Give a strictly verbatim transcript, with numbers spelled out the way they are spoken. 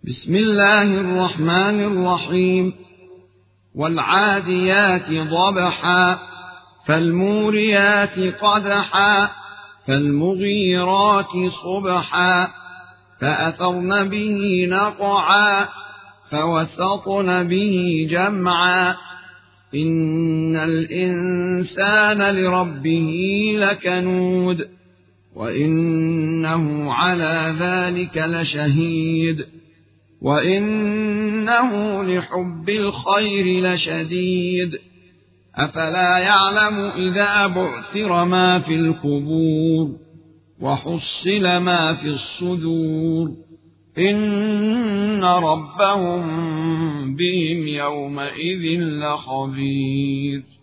بسم الله الرحمن الرحيم. والعاديات ضبحا فالموريات قدحا فالمغيرات صبحا فأثرن به نقعا فوسطن به جمعا إن الإنسان لربه لكنود وإنه على ذلك لشهيد وإنه لحب الخير لشديد أفلا يعلم إذا بعثر ما في القبور وحصل ما في الصدور إن ربهم بهم يومئذ لخبير.